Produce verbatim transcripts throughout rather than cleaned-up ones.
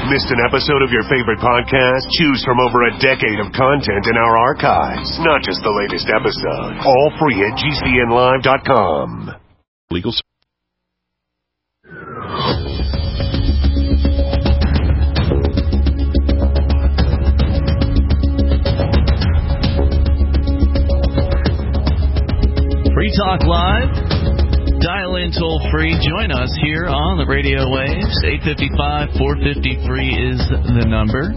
Missed an episode of your favorite podcast? Choose from over a decade of content in our archives, not just the latest episode. All free at G C N live dot com. Legal. Free Talk Live. Dial in toll free. Join us here on the radio waves. eight five five, four five three is the number.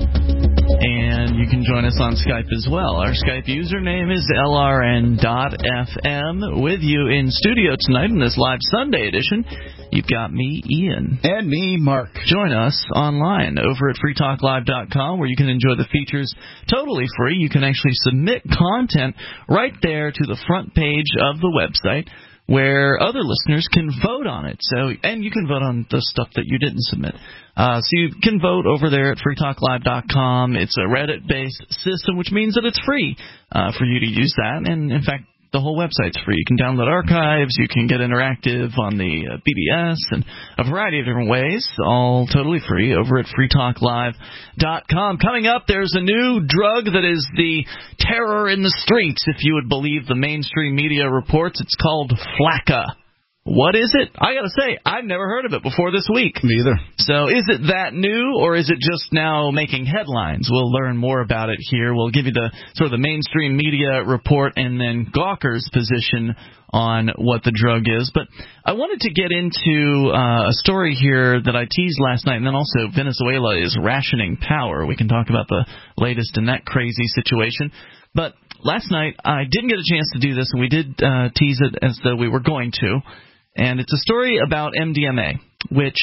And you can join us on Skype as well. Our Skype username is L R N dot F M. With you in studio tonight in this live Sunday edition, you've got me, Ian. And me, Mark. Join us online over at free talk live dot com, where you can enjoy the features totally free. You can actually submit content right there to the front page of the website, where other listeners can vote on it. So, and you can vote on the stuff that you didn't submit. Uh, so you can vote over there at free talk live dot com. It's a Reddit-based system, which means that it's free uh, for you to use that. And, in fact, the whole website's free. You can download archives. You can get interactive on the uh, B B S and a variety of different ways, all totally free over at free talk live dot com. Coming up, there's a new drug that is the terror in the streets, if you would believe the mainstream media reports. It's called Flakka. What is it? I got to say, I've never heard of it before this week. Me either. So is it that new, or is it just now making headlines? We'll learn more about it here. We'll give you the sort of the mainstream media report and then Gawker's position on what the drug is. But I wanted to get into uh, a story here that I teased last night, and then also Venezuela is rationing power. We can talk about the latest in that crazy situation. But last night I didn't get a chance to do this, and we did uh, tease it as though we were going to. And it's a story about M D M A, which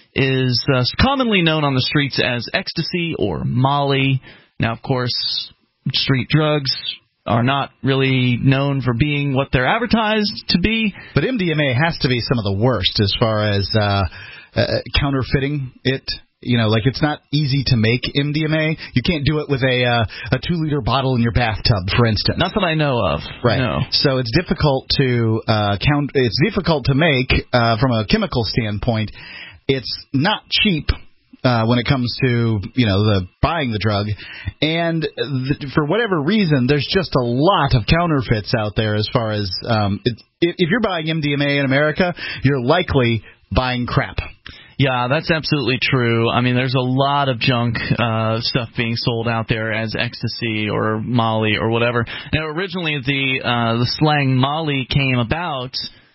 is uh, commonly known on the streets as ecstasy or Molly. Now, of course, street drugs are not really known for being what they're advertised to be. But M D M A has to be some of the worst as far as uh, uh, counterfeiting it. You know, like it's not easy to make M D M A. You can't do it with a uh, a two-liter bottle in your bathtub, for instance. Not that I know of. Right. No. So it's difficult to uh, count. It's difficult to make uh, from a chemical standpoint. It's not cheap uh, when it comes to you know the buying the drug, and the, for whatever reason, there's just a lot of counterfeits out there. As far as um, it, if you're buying M D M A in America, you're likely buying crap. Yeah, that's absolutely true. I mean, there's a lot of junk uh, stuff being sold out there as ecstasy or Molly or whatever. Now, originally the uh, the slang Molly came about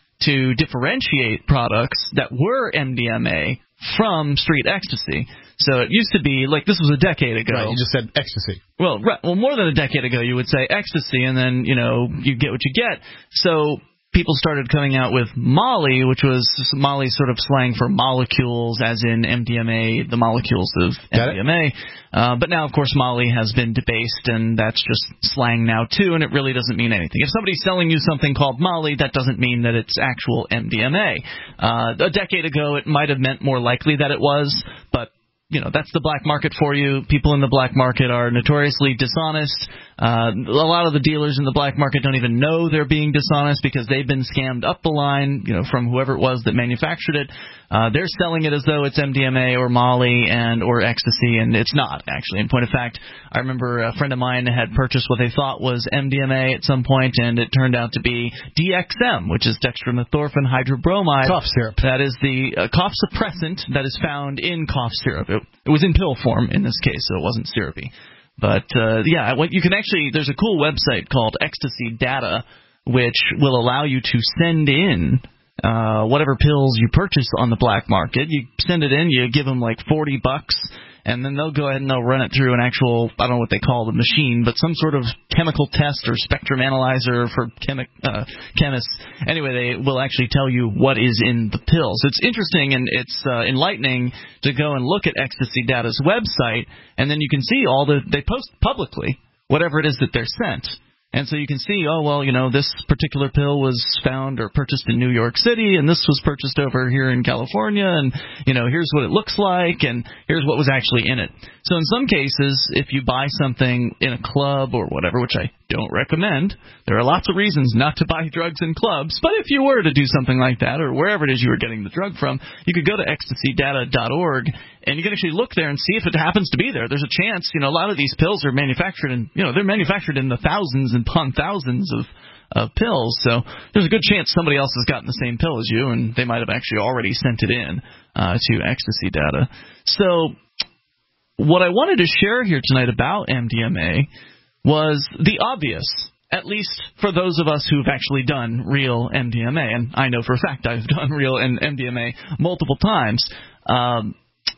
to differentiate products that were M D M A from street ecstasy. So it used to be, like, this was a decade ago. Right, you just said ecstasy. Well, right, well, more than a decade ago, you would say ecstasy, and then, you know, you get what you get. So people started coming out with Molly, which was Molly sort of slang for molecules, as in M D M A, the molecules of M D M A. Uh, but now, of course, Molly has been debased, and that's just slang now, too, and it really doesn't mean anything. If somebody's selling you something called Molly, that doesn't mean that it's actual M D M A. Uh, a decade ago, it might have meant more likely that it was, but you know, that's the black market for you. People in the black market are notoriously dishonest. Uh, a lot of the dealers in the black market don't even know they're being dishonest because they've been scammed up the line, you know, from whoever it was that manufactured it. Uh, they're selling it as though it's M D M A or Molly and or ecstasy, and it's not, actually. In point of fact, I remember a friend of mine had purchased what they thought was M D M A at some point, and it turned out to be D X M, which is dextromethorphan hydrobromide. Cough syrup. That is the uh, cough suppressant that is found in cough syrup. It, it was in pill form in this case, so it wasn't syrupy. But, uh, yeah, what you can actually – there's a cool website called Ecstasy Data, which will allow you to send in uh, whatever pills you purchase on the black market. You send it in, you give them like forty bucks, and then they'll go ahead and they'll run it through an actual – I don't know what they call the machine, but some sort of chemical test or spectrum analyzer for chemi- uh, chemists. Anyway, they will actually tell you what is in the pills. It's interesting and it's uh, enlightening to go and look at Ecstasy Data's website, and then you can see all the – they post publicly whatever it is that they're sent. And so you can see, oh, well, you know, this particular pill was found or purchased in New York City, and this was purchased over here in California, and, you know, here's what it looks like, and here's what was actually in it. So in some cases, if you buy something in a club or whatever, which I don't recommend. There are lots of reasons not to buy drugs in clubs, but if you were to do something like that, or wherever it is you were getting the drug from, you could go to ecstasy data dot org, and you can actually look there and see if it happens to be there. There's a chance, you know, a lot of these pills are manufactured in, you know, they're manufactured in the thousands and upon thousands of of pills, so there's a good chance somebody else has gotten the same pill as you, and they might have actually already sent it in uh, to Ecstasy Data. So what I wanted to share here tonight about M D M A was the obvious, at least for those of us who've actually done real M D M A, and I know for a fact I've done real M D M A multiple times. Um,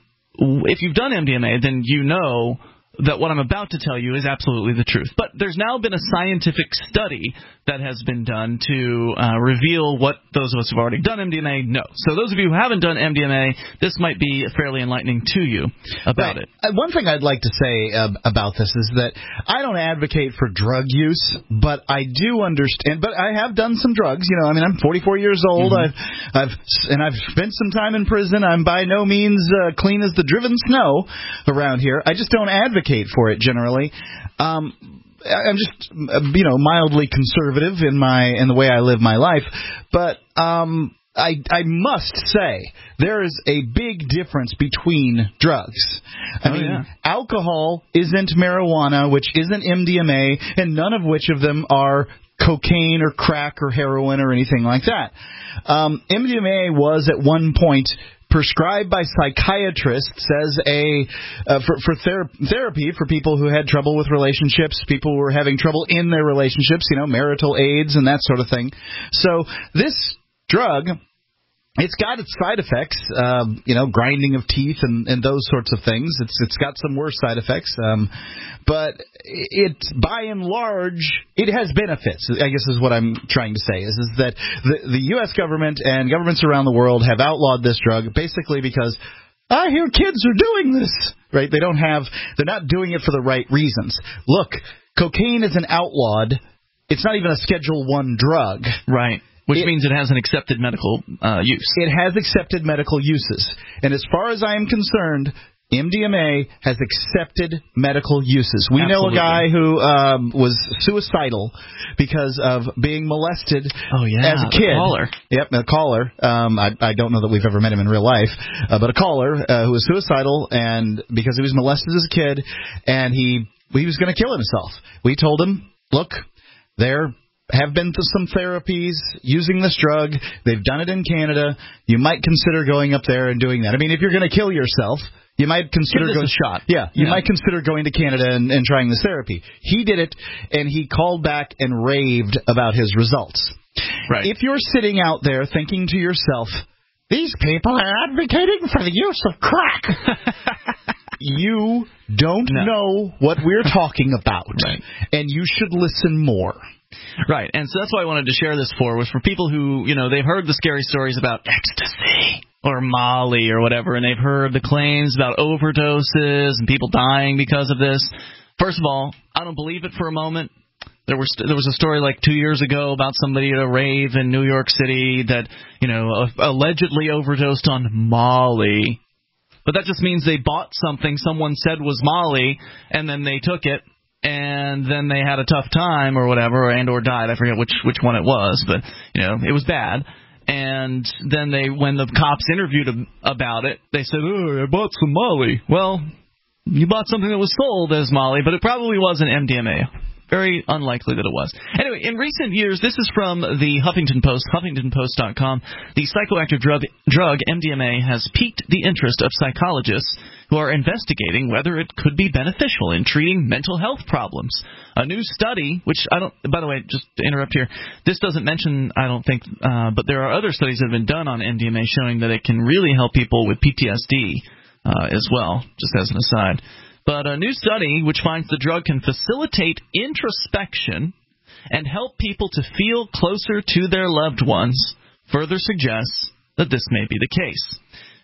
if you've done M D M A, then you know that what I'm about to tell you is absolutely the truth. But there's now been a scientific study that has been done to uh, reveal what those of us who've already done M D M A know. So those of you who haven't done M D M A, this might be fairly enlightening to you about right. it. Uh, one thing I'd like to say uh, about this is that I don't advocate for drug use, but I do understand. But I have done some drugs. You know, I mean, I'm forty-four years old. Mm-hmm. I've, I've, and I've spent some time in prison. I'm by no means uh, clean as the driven snow around here. I just don't advocate for it generally. Um, I'm just, you know, mildly conservative in my in the way I live my life, but um, I I must say there is a big difference between drugs. I oh, mean, yeah. alcohol isn't marijuana, which isn't M D M A, and none of which of them are cocaine or crack or heroin or anything like that. Um, M D M A was at one point prescribed by psychiatrists as a uh, for, for ther- therapy for people who had trouble with relationships, people who were having trouble in their relationships, you know, marital aids and that sort of thing. So this drug, it's got its side effects, um, you know, grinding of teeth and, and those sorts of things. It's it's got some worse side effects, um, but it, by and large, it has benefits. I guess is what I'm trying to say is is that the the U S government and governments around the world have outlawed this drug basically because I hear kids are doing this, right? They don't have, they're not doing it for the right reasons. Look, cocaine is an outlawed. It's not even a Schedule One drug, right? Which it, means it has an accepted medical uh, use. It has accepted medical uses. And as far as I am concerned, M D M A has accepted medical uses. We Absolutely. know a guy who um, was suicidal because of being molested oh, yeah, as a kid. A caller. Yep, a caller. Um, I, I don't know that we've ever met him in real life, uh, but a caller uh, who was suicidal and because he was molested as a kid, and he he was going to kill himself. We told him, look, there have been to some therapies using this drug. They've done it in Canada. You might consider going up there and doing that. I mean, if you're going to kill yourself, you might consider Give this going a shot. Yeah, you yeah. might consider going to Canada and, and trying this therapy. He did it, and he called back and raved about his results. Right. If you're sitting out there thinking to yourself, these people are advocating for the use of crack, you don't no. know what we're talking about, right. and you should listen more. Right, and so that's why I wanted to share this for, was for people who, you know, they've heard the scary stories about ecstasy or Molly or whatever, and they've heard the claims about overdoses and people dying because of this. First of all, I don't believe it for a moment. There was there was a story like two years ago about somebody at a rave in New York City that, you know, allegedly overdosed on Molly. But that just means they bought something someone said was Molly, and then they took it, and then they had a tough time or whatever, and or died. I forget which which one it was, but you know it was bad. And then they, when the cops interviewed them about it, they said, "Oh, I bought some Molly." Well, you bought something that was sold as Molly, but it probably wasn't M D M A. Very unlikely that it was. Anyway, in recent years, this is from the Huffington Post, huffington post dot com, the psychoactive drug, drug M D M A has piqued the interest of psychologists who are investigating whether it could be beneficial in treating mental health problems. A new study, which I don't, by the way, just to interrupt here, this doesn't mention, I don't think, uh, but there are other studies that have been done on M D M A showing that it can really help people with P T S D uh, as well, just as an aside. But a new study which finds the drug can facilitate introspection and help people to feel closer to their loved ones further suggests that this may be the case.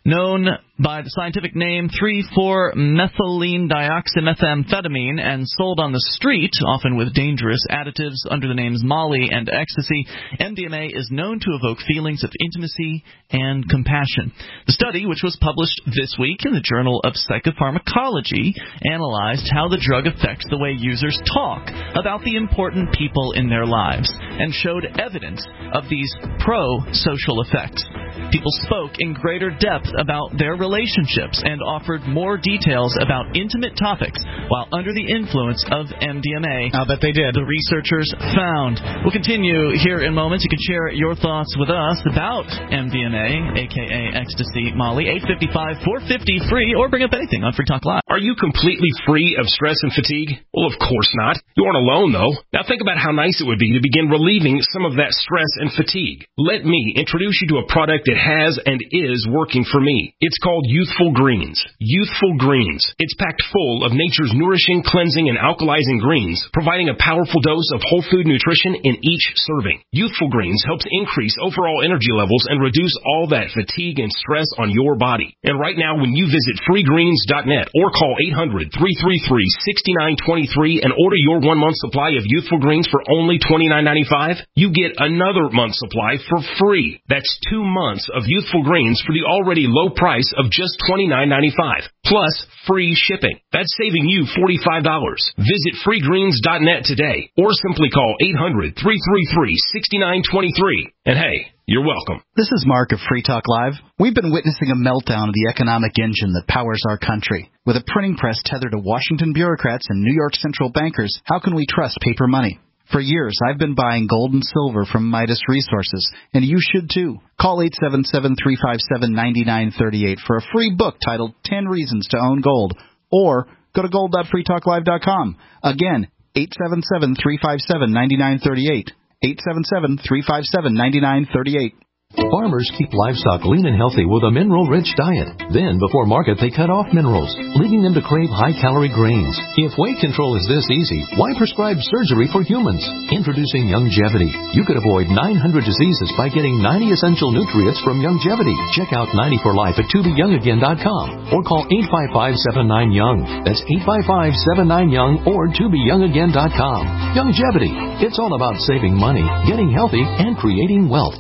known by the scientific name three four methylene dioxymethamphetamine and sold on the street, often with dangerous additives under the names Molly and ecstasy, M D M A is known to evoke feelings of intimacy and compassion. The study, which was published this week in the Journal of Psychopharmacology, analyzed how the drug affects the way users talk about the important people in their lives and showed evidence of these pro-social effects. People spoke in greater depth about their relationships and offered more details about intimate topics while under the influence of M D M A. I'll bet they did. The researchers found. We'll continue here in moments. You can share your thoughts with us about M D M A, a k a. Ecstasy Molly, eight five five, four five zero, free, or bring up anything on Free Talk Live. Are you completely free of stress and fatigue? Well, of course not. You aren't alone, though. Now think about how nice it would be to begin relieving some of that stress and fatigue. Let me introduce you to a product that has and is working for me. It's called Youthful Greens. Youthful Greens. It's packed full of nature's nourishing, cleansing, and alkalizing greens, providing a powerful dose of whole food nutrition in each serving. Youthful Greens helps increase overall energy levels and reduce all that fatigue and stress on your body. And right now, when you visit free greens dot net or call eight hundred, three three three, six nine two three and order your one-month supply of Youthful Greens for only twenty-nine ninety-five, you get another month's supply for free. That's two months of Youthful Greens for the already low price of just twenty-nine ninety-five, plus free shipping. That's saving you forty-five dollars. Visit free greens dot net today or simply call eight hundred, three three three, six nine two three. And hey, you're welcome. This is Mark of Free Talk Live. We've been witnessing a meltdown of the economic engine that powers our country. With a printing press tethered to Washington bureaucrats and New York central bankers, how can we trust paper money? For years, I've been buying gold and silver from Midas Resources, and you should too. Call eight seven seven, three five seven, nine nine three eight for a free book titled ten Reasons to Own Gold, or go to gold dot free talk live dot com. Again, eight seven seven, three five seven, nine nine three eight. eight seven seven, three five seven, nine nine three eight. Farmers keep livestock lean and healthy with a mineral-rich diet. Then, before market, they cut off minerals, leading them to crave high-calorie grains. If weight control is this easy, why prescribe surgery for humans? Introducing Youngevity. You could avoid nine hundred diseases by getting ninety essential nutrients from Youngevity. Check out ninety for life at to be young again dot com or call eight five five, seven nine, young. That's eight five five, seven nine, young or to be young again dot com. Youngevity. It's all about saving money, getting healthy, and creating wealth.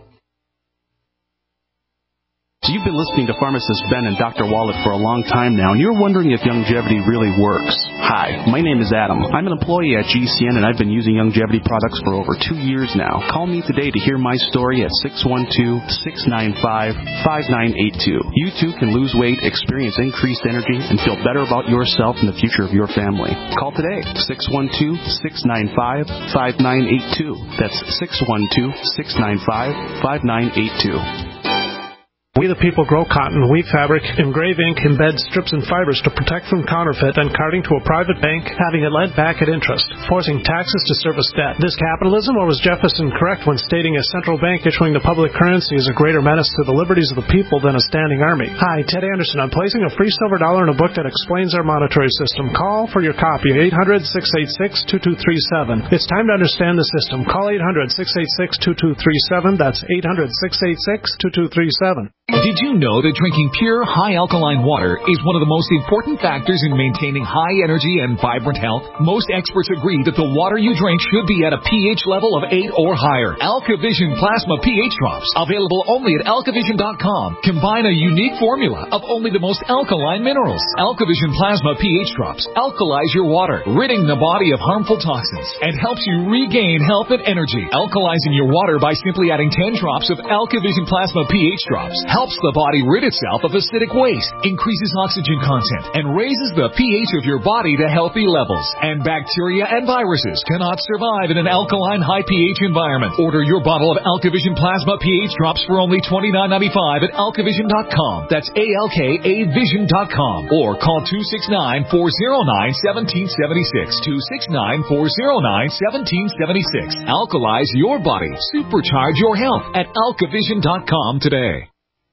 So you've been listening to Pharmacist Ben and Doctor Wallach for a long time now, and you're wondering if Youngevity really works. Hi, my name is Adam. I'm an employee at G C N, and I've been using Youngevity products for over two years now. Call me today to hear my story at six one two, six nine five, five nine eight two. You too can lose weight, experience increased energy, and feel better about yourself and the future of your family. Call today, six one two, six nine five, five nine eight two. That's six one two, six nine five, five nine eight two. We the people grow cotton, weave fabric, engrave ink, embed strips and fibers to protect from counterfeit, then carting to a private bank, having it lent back at interest, forcing taxes to service debt. This capitalism, or was Jefferson correct when stating a central bank issuing the public currency is a greater menace to the liberties of the people than a standing army? Hi, Ted Anderson. I'm placing a free silver dollar in a book that explains our monetary system. Call for your copy, eight hundred, six eight six, two two three seven. It's time to understand the system. Call eight hundred, six eight six, two two three seven. That's eight hundred, six eight six, two two three seven. Did you know that drinking pure, high-alkaline water is one of the most important factors in maintaining high energy and vibrant health? Most experts agree that the water you drink should be at a pH level of eight or higher. AlkaVision Plasma pH Drops, available only at alkavision dot com, combine a unique formula of only the most alkaline minerals. AlkaVision Plasma pH Drops alkalize your water, ridding the body of harmful toxins, and helps you regain health and energy. Alkalizing your water by simply adding ten drops of AlkaVision Plasma pH Drops helps the body rid itself of acidic waste, increases oxygen content, and raises the pH of your body to healthy levels. And bacteria and viruses cannot survive in an alkaline high pH environment. Order your bottle of AlkaVision Plasma pH Drops for only twenty-nine ninety-five at alkavision dot com. That's A L K A vision dot com. Or call two six nine, four oh nine, one seven seven six. two six nine, four oh nine, one seven seven six. Alkalize your body. Supercharge your health at alkavision dot com today.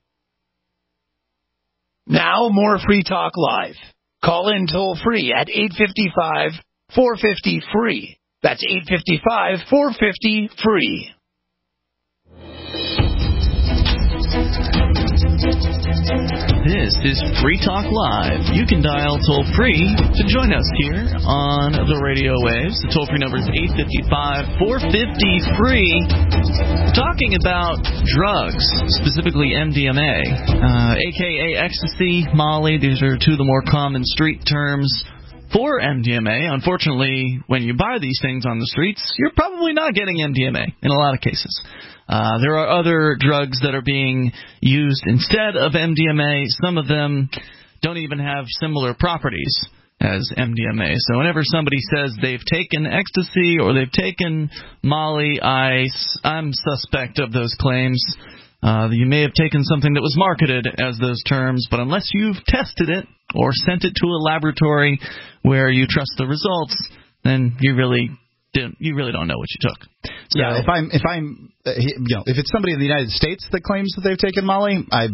Now, more Free Talk Live. Call in toll free at eight five five, four five zero, free. That's eight five five, four five zero, free. This is Free Talk Live. You can dial toll-free to join us here on the radio waves. The toll-free number is eight five five, four five zero, free. Talking about drugs, specifically M D M A, uh, a k a ecstasy, Molly. These are two of the more common street terms for M D M A. Unfortunately, when you buy these things on the streets, you're probably not getting M D M A in a lot of cases. Uh, there are other drugs that are being used instead of M D M A. Some of them don't even have similar properties as M D M A. So whenever somebody says they've taken ecstasy or they've taken Molly, I, I'm suspect of those claims. Uh, you may have taken something that was marketed as those terms, but unless you've tested it or sent it to a laboratory where you trust the results, then you really didn't, you really don't know what you took. So, yeah, if I'm if I'm uh, you know if it's somebody in the United States that claims that they've taken Molly, I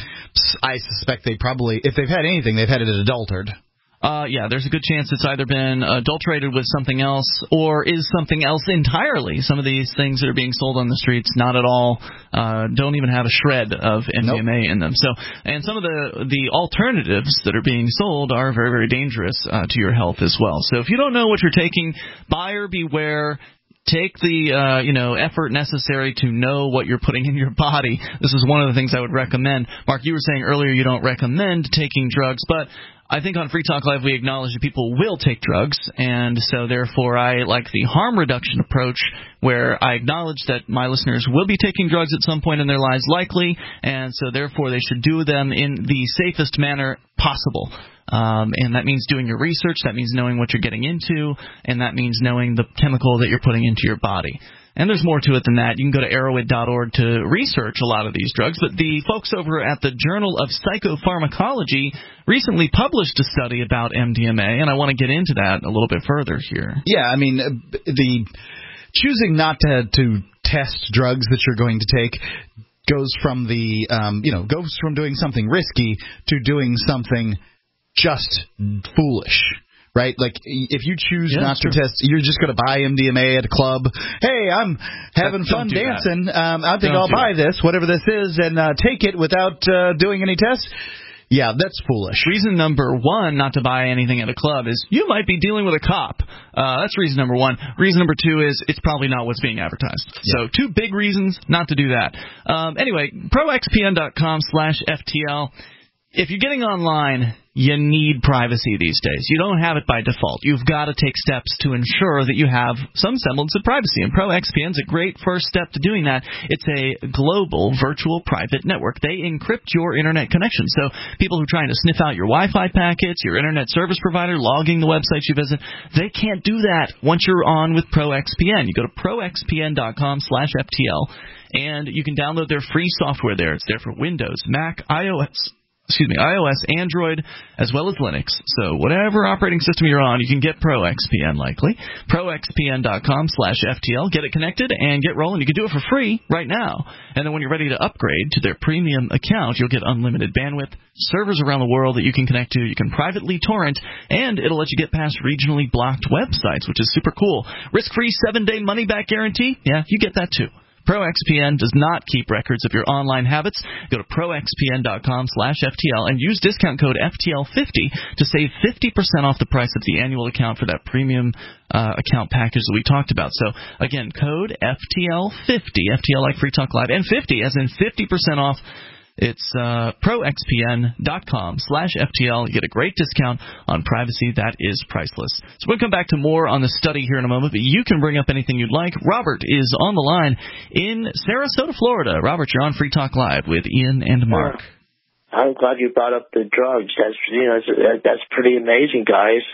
I suspect they probably, if they've had anything, they've had it adulterated. Uh, yeah, there's a good chance it's either been adulterated with something else or is something else entirely. Some of these things that are being sold on the streets, not at all, uh, don't even have a shred of M D M A nope. in them. So, and some of the the alternatives that are being sold are very, very dangerous uh, to your health as well. So if you don't know what you're taking, buyer beware. Take the uh, you know effort necessary to know what you're putting in your body. This is one of the things I would recommend. Mark, you were saying earlier you don't recommend taking drugs, but I think on Free Talk Live we acknowledge that people will take drugs, and so therefore I like the harm reduction approach where I acknowledge that my listeners will be taking drugs at some point in their lives, likely, and so therefore they should do them in the safest manner possible. Um, and that means doing your research, that means knowing what you're getting into, and that means knowing the chemical that you're putting into your body. And there's more to it than that. You can go to arrowhead dot org to research a lot of these drugs, but the folks over at the Journal of Psychopharmacology recently published a study about M D M A, and I want to get into that a little bit further here. Yeah, I mean, the choosing not to, to test drugs that you're going to take goes from the, um, you know, goes from doing something risky to doing something just foolish, right? Like, if you choose yeah, not to true. test, you're just going to buy M D M A at a club. Hey, I'm having that, fun dancing. Um, I think don't I'll buy that. this, whatever this is, and uh, take it without uh, doing any tests. Yeah, that's foolish. Reason number one not to buy anything at a club is you might be dealing with a cop. Uh, that's reason number one. Reason number two is it's probably not what's being advertised. Yeah. So two big reasons not to do that. Um, anyway, pro x p n dot com slash F T L. If you're getting online, you need privacy these days. You don't have it by default. You've got to take steps to ensure that you have some semblance of privacy. And ProXPN is a great first step to doing that. It's a global virtual private network. They encrypt your Internet connection. So people who are trying to sniff out your Wi-Fi packets, your Internet service provider, logging the websites you visit, they can't do that once you're on with ProXPN. You go to pro x p n dot com slash F T L, and you can download their free software there. It's there for Windows, Mac, iOS, Excuse me, iOS, Android, as well as Linux. So whatever operating system you're on, you can get ProXPN likely. pro x p n dot com slash F T L. Get it connected and get rolling. You can do it for free right now. And then when you're ready to upgrade to their premium account, you'll get unlimited bandwidth, servers around the world that you can connect to. You can privately torrent, and it'll let you get past regionally blocked websites, which is super cool. Risk-free seven-day money-back guarantee? Yeah, you get that too. ProXPN does not keep records of your online habits. Go to pro x p n dot com slash F T L and use discount code F T L fifty to save fifty percent off the price of the annual account for that premium uh, account package that we talked about. So, again, code F T L fifty, F T L like Free Talk Live, and fifty as in fifty percent off. It's uh, pro x p n dot com slash F T L. You get a great discount on privacy that is priceless. So we'll come back to more on the study here in a moment, but you can bring up anything you'd like. Robert is on the line in Sarasota, Florida. Robert, you're on Free Talk Live with Ian and Mark. I'm glad you brought up the drugs. That's, you know, that's pretty amazing, guys.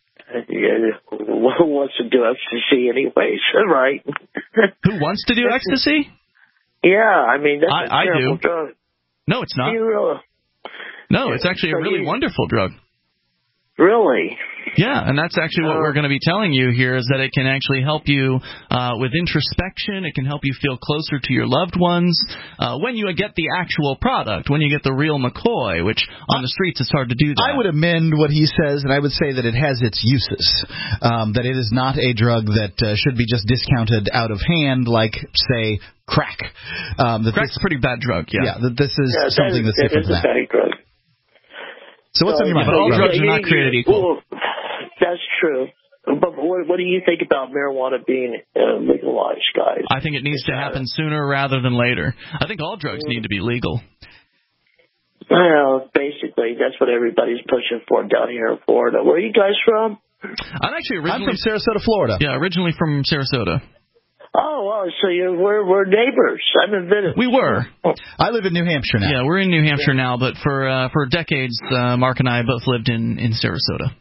Who wants to do ecstasy anyways, right? Who wants to do ecstasy? Yeah, I mean, that's I, a terrible I do. drug. No, it's not. You, uh, no, it's actually so a really you, wonderful drug. Really? Yeah, and that's actually what we're going to be telling you here is that it can actually help you uh, with introspection. It can help you feel closer to your loved ones uh, when you get the actual product, when you get the real McCoy, which on the streets it's hard to do that. I would amend what he says, and I would say that it has its uses, um, that it is not a drug that uh, should be just discounted out of hand like, say, crack. Um, that Crack's this, a pretty bad drug, yeah. Yeah, that this is yeah, something that is, that's different that is than a that. bad drug. So what's so, on your mind? But all yeah, drugs yeah, are not yeah, created equal. Well, that's true. But what, what do you think about marijuana being uh, legalized, guys? I think it needs to happen sooner rather than later. I think all drugs need to be legal. Well, basically, that's what everybody's pushing for down here in Florida. Where are you guys from? I'm actually originally I'm from Sarasota, Florida. Yeah, originally from Sarasota. Oh, well, so you're, we're, we're neighbors. I'm in Venice. We were. I live in New Hampshire now. Yeah, we're in New Hampshire now, but for uh, for decades, uh, Mark and I both lived in, in Sarasota.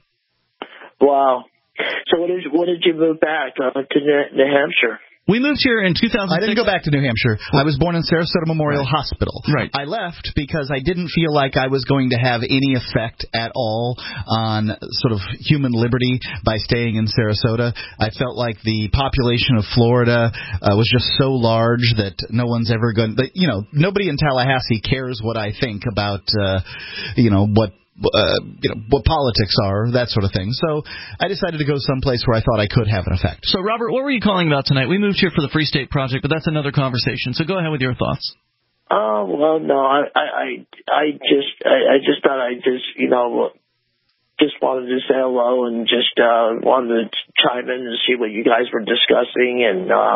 Wow. So what did, what did you move back uh, to New Hampshire? We moved here in two thousand six. I didn't go back to New Hampshire. I was born in Sarasota Memorial right. Hospital. Right. I left because I didn't feel like I was going to have any effect at all on sort of human liberty by staying in Sarasota. I felt like the population of Florida uh, was just so large that no one's ever going to, you know, nobody in Tallahassee cares what I think about, uh, you know, what Uh, you know, what politics are, that sort of thing. So I decided to go someplace where I thought I could have an effect. So, Robert, what were you calling about tonight? We moved here for the Free State Project, but that's another conversation. So go ahead with your thoughts. Oh, well, no, I, I, I just, I, I just thought I just, you know, just wanted to say hello and just uh, wanted to chime in and see what you guys were discussing and uh,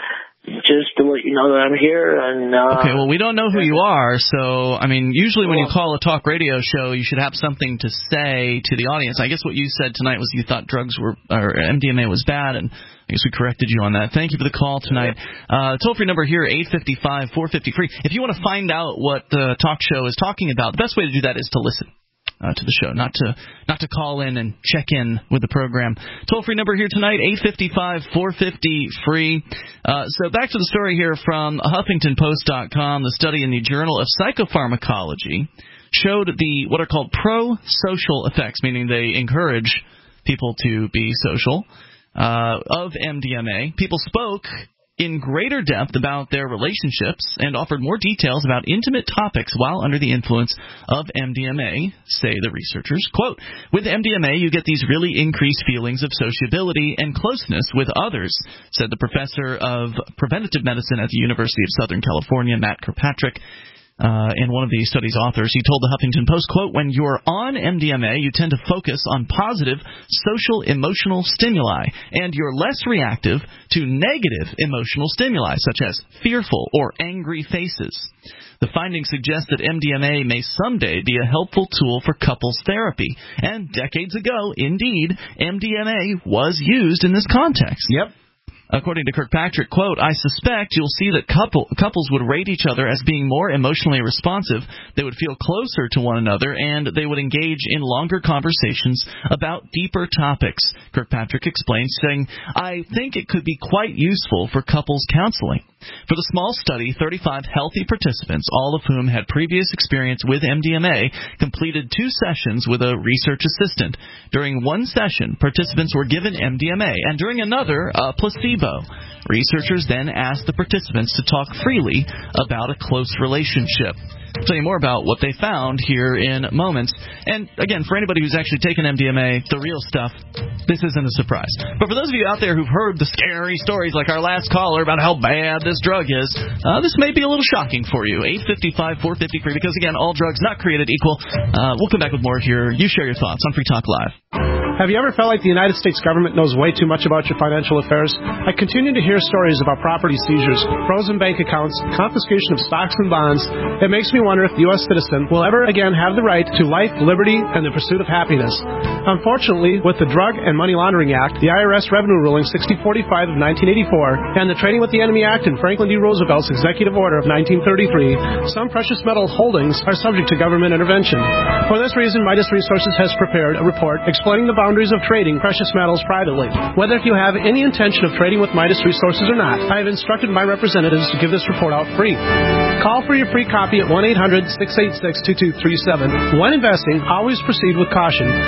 just to let you know that I'm here. And uh, okay, well, we don't know who you are, so, I mean, usually when you call a talk radio show, you should have something to say to the audience. I guess what you said tonight was you thought drugs were, or M D M A was bad, and I guess we corrected you on that. Thank you for the call tonight. Uh, toll-free number here, eight five five, four five zero, free. If you want to find out what the talk show is talking about, the best way to do that is to listen. Uh, to the show, not to not to call in and check in with the program. Toll-free number here tonight, eight five five, four five zero, free. Uh, so back to the story here from Huffington Post dot com. The study in the Journal of Psychopharmacology showed the what are called pro-social effects, meaning they encourage people to be social, uh, of M D M A. People spoke in greater depth about their relationships and offered more details about intimate topics while under the influence of M D M A, say the researchers. Quote, with M D M A, you get these really increased feelings of sociability and closeness with others, said the professor of preventative medicine at the University of Southern California, Matt Kirkpatrick. Uh, and one of the study's authors, he told the Huffington Post, quote, when you're on M D M A, you tend to focus on positive social emotional stimuli, and you're less reactive to negative emotional stimuli, such as fearful or angry faces. The findings suggest that M D M A may someday be a helpful tool for couples therapy. And decades ago, indeed, M D M A was used in this context. Yep. According to Kirkpatrick, quote, I suspect you'll see that couple, couples would rate each other as being more emotionally responsive, they would feel closer to one another, and they would engage in longer conversations about deeper topics, Kirkpatrick explained, saying, I think it could be quite useful for couples counseling. For the small study, thirty-five healthy participants, all of whom had previous experience with M D M A, completed two sessions with a research assistant. During one session, participants were given M D M A, and during another, a placebo. Researchers then asked the participants to talk freely about a close relationship. I'll tell you more about what they found here in moments. And, again, for anybody who's actually taken M D M A, the real stuff, this isn't a surprise. But for those of you out there who've heard the scary stories like our last caller about how bad this drug is, uh, this may be a little shocking for you. eight five five, four five zero, free, because, again, all drugs not created equal. Uh, we'll come back with more here. You share your thoughts on Free Talk Live. Have you ever felt like the United States government knows way too much about your financial affairs? I continue to hear stories about property seizures, frozen bank accounts, confiscation of stocks and bonds. It makes me wonder if the U S citizen will ever again have the right to life, liberty, and the pursuit of happiness. Unfortunately, with the Drug and Money Laundering Act, the I R S Revenue Ruling sixty forty-five of nineteen eighty-four, and the Trading with the Enemy Act and Franklin D. Roosevelt's Executive Order of nineteen thirty-three, some precious metal holdings are subject to government intervention. For this reason, Midas Resources has prepared a report explaining the boundaries of trading precious metals privately. Whether if you have any intention of trading with Midas Resources or not, I have instructed my representatives to give this report out free. Call for your free copy at one eight hundred, six eight six, two two three seven. When investing, always proceed with caution. Again,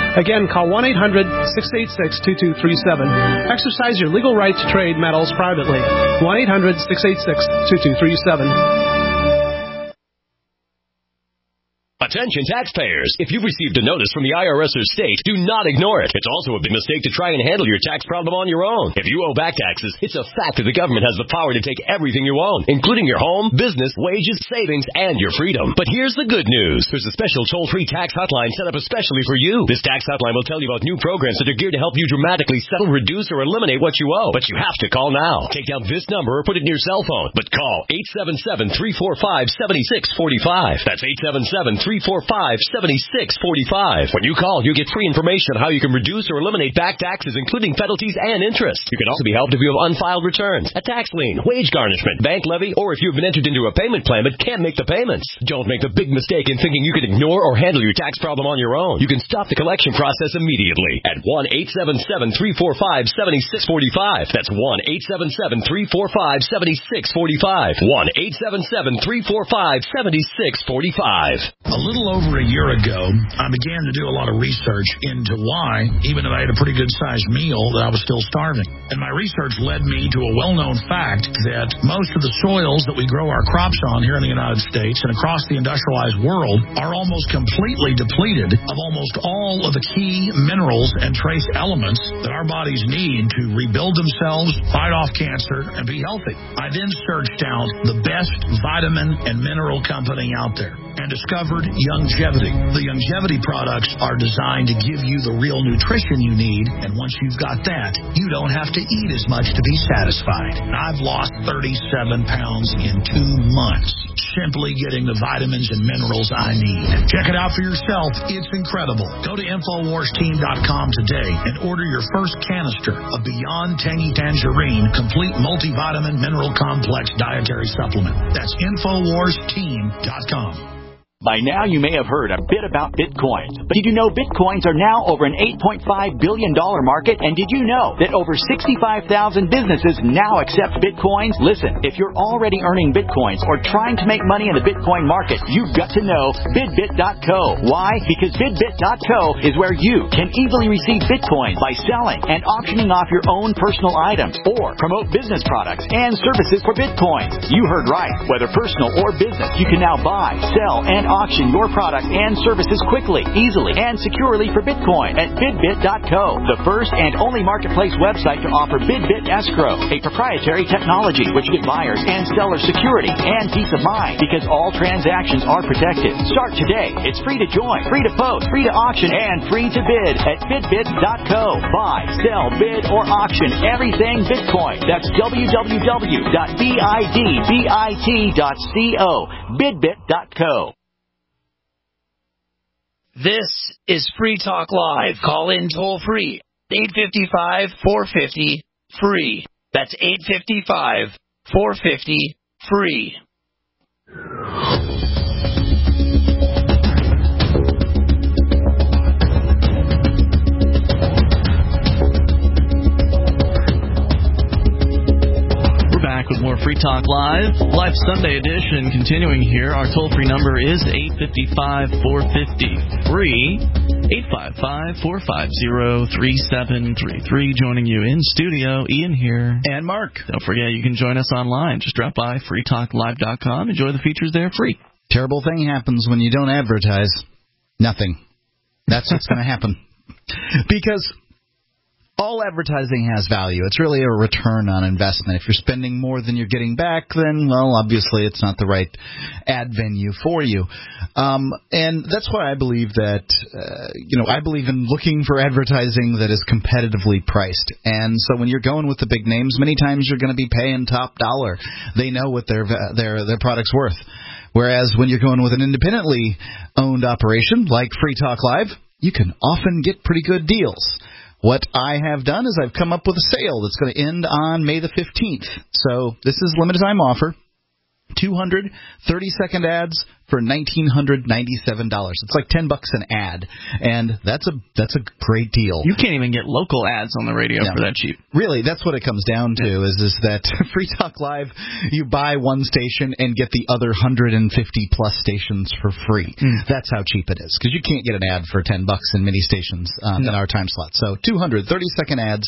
again, call one eight hundred six eight six two two three seven. Exercise your legal right to trade metals privately. one eight hundred six eight six two two three seven. Attention taxpayers. If you've received a notice from the I R S or state, do not ignore it. It's also a big mistake to try and handle your tax problem on your own. If you owe back taxes, it's a fact that the government has the power to take everything you own, including your home, business, wages, savings, and your freedom. But here's the good news. There's a special toll-free tax hotline set up especially for you. This tax hotline will tell you about new programs that are geared to help you dramatically settle, reduce, or eliminate what you owe. But you have to call now. Take down this number or put it in your cell phone. But call eight seven seven, three four five, seven six four five. That's eight seven seven, three four five, seven six four five. When you call, you get free information on how you can reduce or eliminate back taxes, including penalties and interest. You can also be helped if you have unfiled returns, a tax lien, wage garnishment, bank levy, or if you've been entered into a payment plan but can't make the payments. Don't make the big mistake in thinking you can ignore or handle your tax problem on your own. You can stop the collection process immediately at one eight seven seven, three four five, seven six four five. That's one eight seven seven, three four five, seven six four five. one eight seven seven, three four five, seven six four five. A little over a year ago, I began to do a lot of research into why, even if I had a pretty good-sized meal, that I was still starving. And my research led me to a well-known fact that most of the soils that we grow our crops on here in the United States and across the industrialized world are almost completely depleted of almost all of the key minerals and trace elements that our bodies need to rebuild themselves, fight off cancer, and be healthy. I then searched out the best vitamin and mineral company out there and discovered Youngevity. The Youngevity products are designed to give you the real nutrition you need, and once you've got that, you don't have to eat as much to be satisfied. I've lost thirty-seven pounds in two months, simply getting the vitamins and minerals I need. Check it out for yourself. It's incredible. Go to Infowars Team dot com today and order your first canister of Beyond Tangy Tangerine Complete Multivitamin Mineral Complex Dietary Supplement. That's Infowars Team dot com. By now, you may have heard a bit about Bitcoins. But did you know Bitcoins are now over an eight point five billion dollars market? And did you know that over sixty-five thousand businesses now accept Bitcoins? Listen, if you're already earning Bitcoins or trying to make money in the Bitcoin market, you've got to know Bidbit dot co. Why? Because Bidbit dot co is where you can easily receive Bitcoins by selling and auctioning off your own personal items or promote business products and services for Bitcoins. You heard right. Whether personal or business, you can now buy, sell, and auction your product and services quickly, easily, and securely for Bitcoin at Bidbit dot co, the first and only marketplace website to offer Bidbit Escrow, a proprietary technology which gives buyers and sellers security and peace of mind because all transactions are protected. Start today. It's free to join, free to post, free to auction, and free to bid at Bidbit dot co. Buy, sell, bid, or auction everything Bitcoin. That's w w w dot bidbit dot co. Bidbit dot co. This is Free Talk Live. Call in toll free. eight five five, four five zero, free. That's eight five five, four five zero, free. Back with more Free Talk Live. Live Sunday edition continuing here. Our toll-free number is eight five five, four five zero, free. eight five five, four five zero, three seven three three. Joining you in studio, Ian here. And Mark. Don't forget, you can join us online. Just drop by free talk live dot com. Enjoy the features there free. Terrible thing happens when you don't advertise. Nothing. That's what's going to happen. Because all advertising has value. It's really a return on investment. If you're spending more than you're getting back, then, well, obviously it's not the right ad venue for you. Um, and that's why I believe that, uh, you know, I believe in looking for advertising that is competitively priced. And so when you're going with the big names, many times you're going to be paying top dollar. They know what their their their product's worth. Whereas when you're going with an independently owned operation like Free Talk Live, you can often get pretty good deals. What I have done is I've come up with a sale that's going to end on May the fifteenth. So this is limited time offer. two hundred thirty-second ads for one thousand nine hundred ninety-seven dollars. It's like ten bucks an ad, and that's a that's a great deal. You can't even get local ads on the radio yeah. for that cheap. Really, that's what it comes down to, is, is that Free Talk Live, you buy one station and get the other one hundred fifty plus stations for free. Mm. That's how cheap it is, because you can't get an ad for ten bucks in many stations um, no. in our time slot. So two hundred thirty-second ads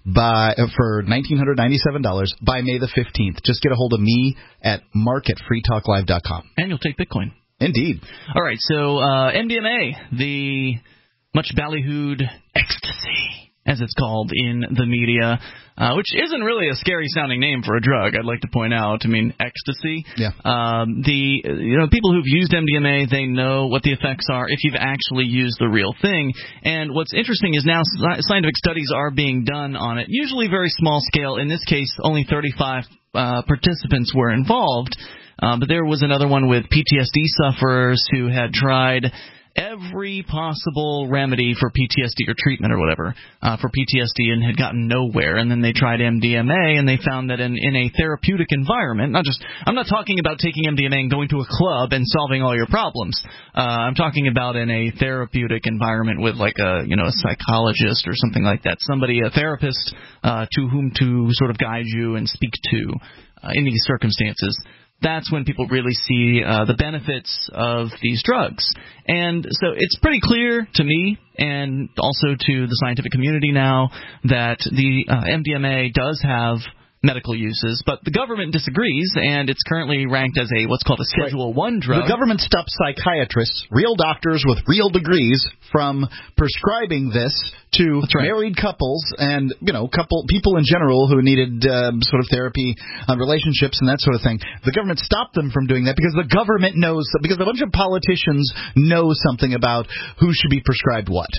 by uh, for one thousand nine hundred ninety-seven dollars by May the fifteenth. Just get a hold of me at mark at free talk live dot com. And you'll take Bitcoin. Indeed. All right, so uh, M D M A, the much ballyhooed ecstasy, as it's called in the media, uh, which isn't really a scary-sounding name for a drug, I'd like to point out. I mean, ecstasy. Yeah. Um, the you know people who've used M D M A, they know what the effects are if you've actually used the real thing. And what's interesting is now scientific studies are being done on it, usually very small scale. In this case, only thirty-five uh, participants were involved. Uh, but there was another one with P T S D sufferers who had tried every possible remedy for P T S D or treatment or whatever uh, for P T S D and had gotten nowhere. And then they tried M D M A, and they found that in, in a therapeutic environment, not just I'm not talking about taking M D M A and going to a club and solving all your problems. Uh, I'm talking about in a therapeutic environment with like a you know a psychologist or something like that, somebody, a therapist uh, to whom to sort of guide you and speak to uh, in these circumstances. That's when people really see uh, the benefits of these drugs. And so it's pretty clear to me and also to the scientific community now that the uh, M D M A does have medical uses, but the government disagrees, and it's currently ranked as a what's called a Schedule right. one drug. The government stopped psychiatrists, real doctors with real degrees, from prescribing this to right. married couples and you know couple people in general who needed um, sort of therapy on relationships and that sort of thing. The government stopped them from doing that because the government knows, because a bunch of politicians know something about who should be prescribed what.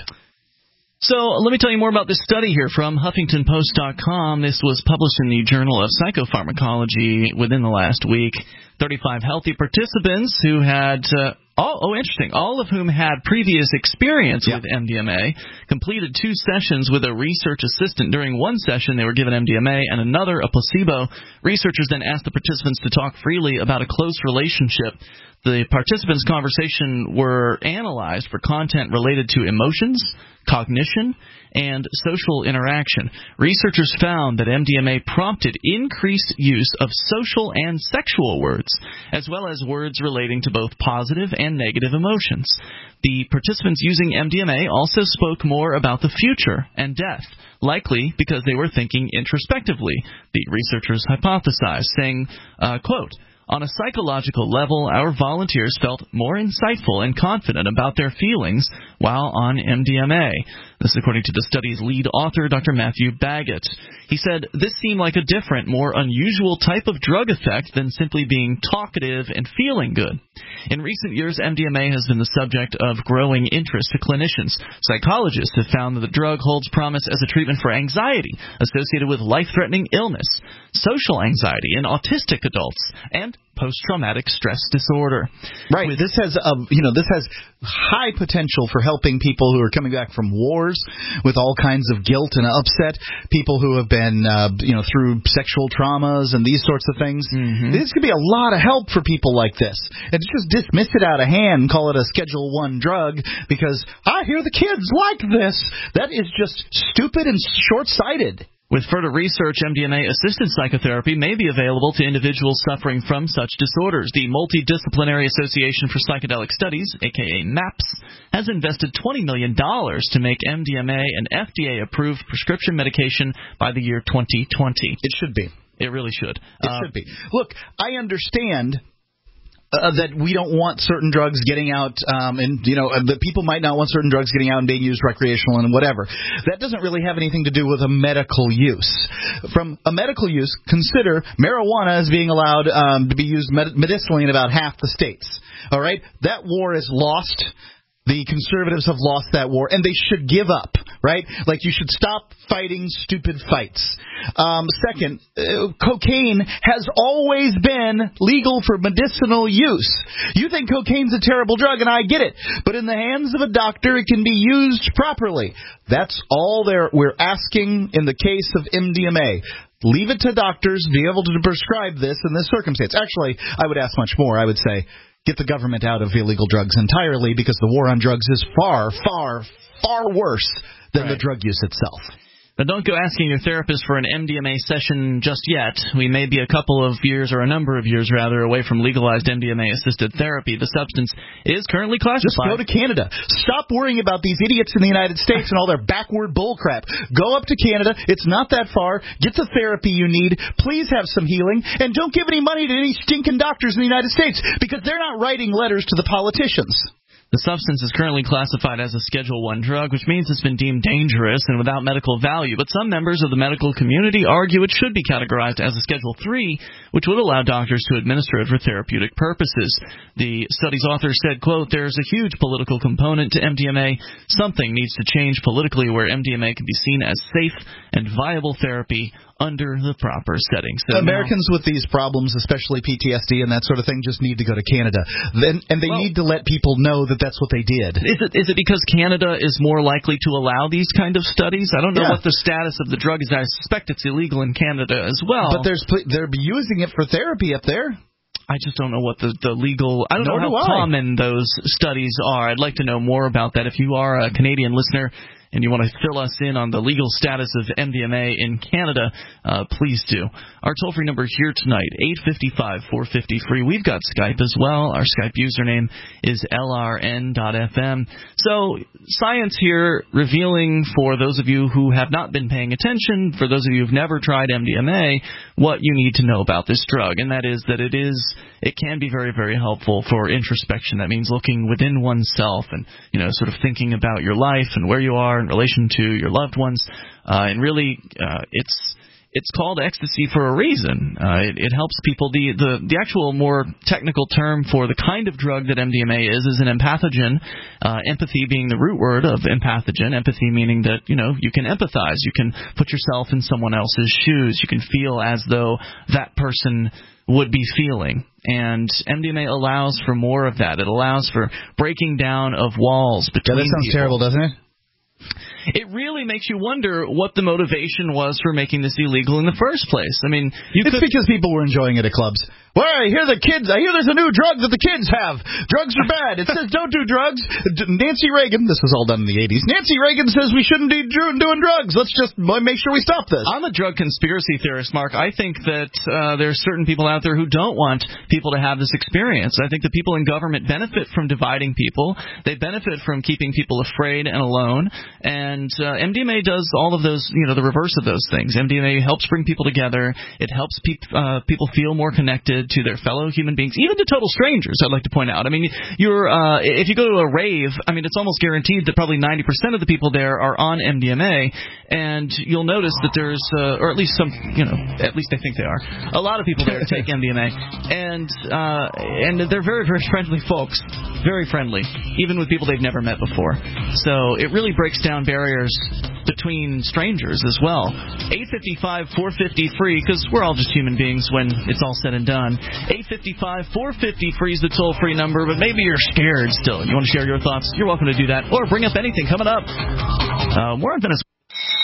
So let me tell you more about this study here from Huffington Post dot com. This was published in the Journal of Psychopharmacology within the last week. thirty-five healthy participants who had, uh, all, oh, interesting, all of whom had previous experience yeah. with M D M A, completed two sessions with a research assistant. During one session, they were given M D M A and another a placebo. Researchers then asked the participants to talk freely about a close relationship. The participants' conversation were analyzed for content related to emotions, cognition, and social interaction. Researchers found that M D M A prompted increased use of social and sexual words, as well as words relating to both positive and negative emotions. The participants using M D M A also spoke more about the future and death, likely because they were thinking introspectively, the researchers hypothesized, saying, uh, quote, "On a psychological level, our volunteers felt more insightful and confident about their feelings while on M D M A." This is according to the study's lead author, Doctor Matthew Baggett. He said, "This seemed like a different, more unusual type of drug effect than simply being talkative and feeling good." In recent years, M D M A has been the subject of growing interest to clinicians. Psychologists have found that the drug holds promise as a treatment for anxiety associated with life-threatening illness, social anxiety in autistic adults, and post-traumatic stress disorder. Right. With this has, um, you know, this has high potential for helping people who are coming back from wars with all kinds of guilt and upset, people who have been, uh, you know, through sexual traumas and these sorts of things. Mm-hmm. This could be a lot of help for people like this. And to just dismiss it out of hand and call it a Schedule one drug because I hear the kids like this, that is just stupid and short-sighted. With further research, M D M A-assisted psychotherapy may be available to individuals suffering from such disorders. The Multidisciplinary Association for Psychedelic Studies, a k a. MAPS, has invested twenty million dollars to make M D M A an F D A-approved prescription medication by the year twenty twenty. It should be. It really should. It uh, should be. Look, I understand Uh, that we don't want certain drugs getting out, um, and, you know, uh, that people might not want certain drugs getting out and being used recreational and whatever. That doesn't really have anything to do with a medical use. From a medical use, consider marijuana as being allowed um, to be used med- medicinally in about half the states. All right? That war is lost. The conservatives have lost that war, and they should give up, right? Like, you should stop fighting stupid fights. Um, second, uh, cocaine has always been legal for medicinal use. You think cocaine's a terrible drug, and I get it, but in the hands of a doctor, it can be used properly. That's all there we're asking in the case of M D M A. leave it to doctors to be able to prescribe this in this circumstance. Actually, I would ask much more. I would say get the government out of illegal drugs entirely, because the war on drugs is far, far, far worse than right. the drug use itself. But don't go asking your therapist for an M D M A session just yet. We may be a couple of years, or a number of years rather, away from legalized M D M A-assisted therapy. The substance is currently classified. Just go to Canada. Stop worrying about these idiots in the United States and all their backward bullcrap. Go up to Canada. It's not that far. Get the therapy you need. Please have some healing. And don't give any money to any stinking doctors in the United States, because they're not writing letters to the politicians. The substance is currently classified as a Schedule one drug, which means it's been deemed dangerous and without medical value. But some members of the medical community argue it should be categorized as a Schedule three, which would allow doctors to administer it for therapeutic purposes. The study's author said, quote, "There's a huge political component to M D M A. Something needs to change politically where M D M A can be seen as safe and viable therapy under the proper setting." So Americans now, with these problems, especially P T S D and that sort of thing, just need to go to Canada. Then, and they well, need to let people know that that's what they did. Is it is it because Canada is more likely to allow these kind of studies? I don't know yeah. what the status of the drug is. I suspect it's illegal in Canada as well. But there's they're using it for therapy up there. I just don't know what the, the legal... I don't Nor know how do common those studies are. I'd like to know more about that. If you are a Canadian listener and you want to fill us in on the legal status of M D M A in Canada, uh, please do. Our toll-free number here tonight, eight five five, four five zero, free. We've got Skype as well. Our Skype username is L R N dot F M. So science here revealing, for those of you who have not been paying attention, for those of you who've never tried M D M A, what you need to know about this drug, and that is that it is it can be very, very helpful for introspection. That means looking within oneself and, you know, sort of thinking about your life and where you are in relation to your loved ones. Uh, and really, uh, it's it's called ecstasy for a reason. Uh, it, it helps people. The, the the actual more technical term for the kind of drug that M D M A is is an empathogen. Uh, empathy being the root word of empathogen. Empathy meaning that, you know, you can empathize. You can put yourself in someone else's shoes. You can feel as though that person would be feeling. And M D M A allows for more of that. It allows for breaking down of walls between Yeah, that sounds people. terrible, doesn't it? It really makes you wonder what the motivation was for making this illegal in the first place. I mean, you it's could... because people were enjoying it at clubs. Well, I hear the kids. I hear there's a new drug that the kids have. Drugs are bad. It says don't do drugs. Nancy Reagan. This was all done in the eighties. Nancy Reagan says we shouldn't be doing drugs. Let's just make sure we stop this. I'm a drug conspiracy theorist, Mark. I think that uh, there's certain people out there who don't want people to have this experience. I think the people in government benefit from dividing people. They benefit from keeping people afraid and alone. And uh, M D M A does all of those, you know, the reverse of those things. M D M A helps bring people together. It helps pe- uh, people feel more connected to their fellow human beings, even to total strangers, I'd like to point out. I mean, you're uh, if you go to a rave, I mean, it's almost guaranteed that probably ninety percent of the people there are on M D M A, and you'll notice that there's, uh, or at least some, you know, at least I think they are, a lot of people there take M D M A, and uh, and they're very, very friendly folks, very friendly, even with people they've never met before. So it really breaks down barriers between strangers as well. eight five five, four five zero, free, because we're all just human beings when it's all said and done. eight five five, four five zero, free is the toll-free number, but maybe you're scared still. You want to share your thoughts? You're welcome to do that, or bring up anything coming up. Uh, more on Venezuela.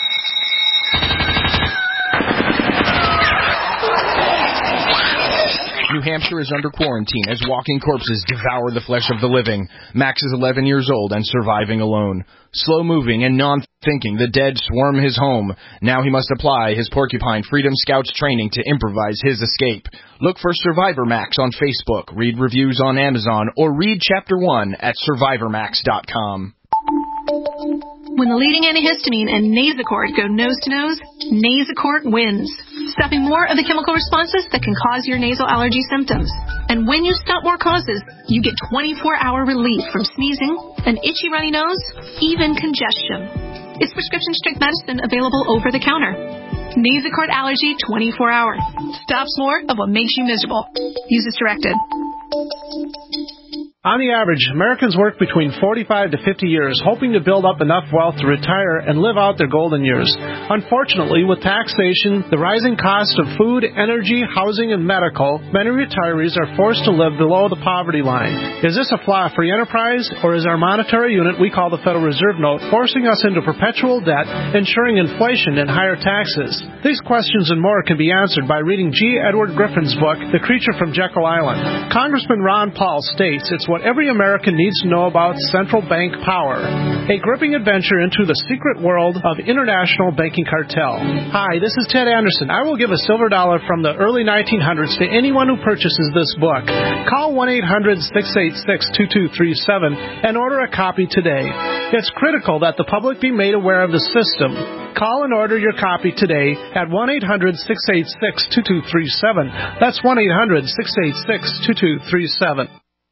New Hampshire is under quarantine as walking corpses devour the flesh of the living. Max is eleven years old and surviving alone. Slow-moving and non-thinking, the dead swarm his home. Now he must apply his Porcupine Freedom Scouts training to improvise his escape. Look for Survivor Max on Facebook, read reviews on Amazon, or read Chapter one at survivor max dot com. When the leading antihistamine and Nasacort go nose-to-nose, Nasacort wins, stopping more of the chemical responses that can cause your nasal allergy symptoms. And when you stop more causes, you get twenty-four hour relief from sneezing, an itchy runny nose, even congestion. It's prescription-strength medicine available over the counter. Nasacort Allergy twenty-four hour. Stops more of what makes you miserable. Use as directed. On the average, Americans work between forty-five to fifty years, hoping to build up enough wealth to retire and live out their golden years. Unfortunately, with taxation, the rising cost of food, energy, housing, and medical, many retirees are forced to live below the poverty line. Is this a flaw of free enterprise, or is our monetary unit we call the Federal Reserve Note forcing us into perpetual debt, ensuring inflation and higher taxes? These questions and more can be answered by reading G. Edward Griffin's book, The Creature from Jekyll Island. Congressman Ron Paul states it's what every American needs to know about central bank power. A gripping adventure into the secret world of international banking cartel. Hi, this is Ted Anderson. I will give a silver dollar from the early nineteen hundreds to anyone who purchases this book. Call one eight hundred six eight six two two three seven and order a copy today. It's critical that the public be made aware of the system. Call and order your copy today at one eight hundred six eight six two two three seven. That's one eight hundred six eight six two two three seven.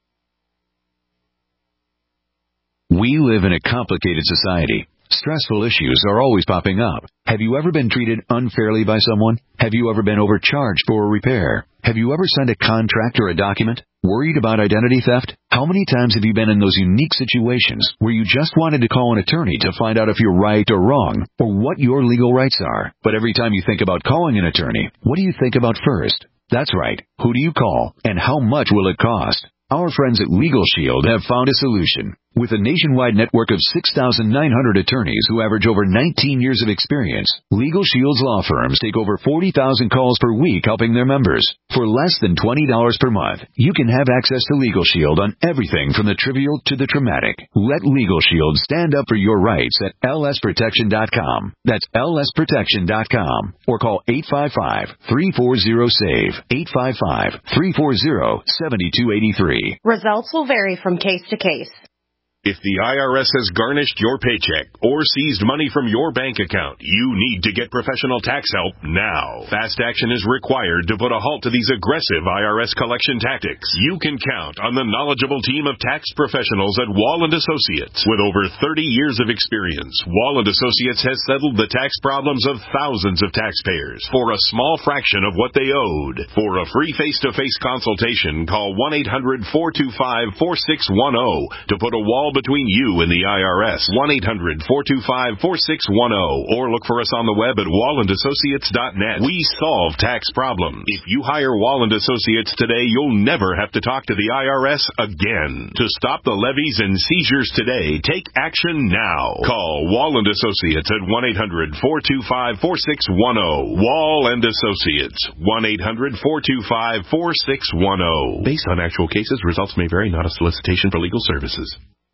We live in a complicated society. Stressful issues are always popping up. Have you ever been treated unfairly by someone? Have you ever been overcharged for a repair? Have you ever signed a contract or a document? Worried about identity theft? How many times have you been in those unique situations where you just wanted to call an attorney to find out if you're right or wrong, or what your legal rights are? But every time you think about calling an attorney, what do you think about first? That's right. Who do you call, and how much will it cost? Our friends at Legal Shield have found a solution. With a nationwide network of six thousand nine hundred attorneys who average over nineteen years of experience, Legal Shield's law firms take over forty thousand calls per week helping their members. For less than twenty dollars per month, you can have access to Legal Shield on everything from the trivial to the traumatic. Let Legal Shield stand up for your rights at L S protection dot com. That's L S protection dot com. Or call eight five five, three four zero, S A V E, eight five five, three four zero, seven two eight three. Results will vary from case to case. If the I R S has garnished your paycheck or seized money from your bank account, you need to get professional tax help now. Fast action is required to put a halt to these aggressive I R S collection tactics. You can count on the knowledgeable team of tax professionals at Wall and Associates. With over thirty years of experience, Wall and Associates has settled the tax problems of thousands of taxpayers for a small fraction of what they owed. For a free face-to-face consultation, call one eight hundred four two five four six one zero to put a wall between you and the I R S. one eight hundred four two five four six one zero or look for us on the web at wall and associates dot net. We solve tax problems. If you hire Wall and Associates today, you'll never have to talk to the I R S again. To stop the levies and seizures today, take action now. Call Wall and Associates at one eight hundred four two five four six one zero. Wall and Associates, one eight hundred four two five four six one zero. Based on actual cases, results may vary, not a solicitation for legal services.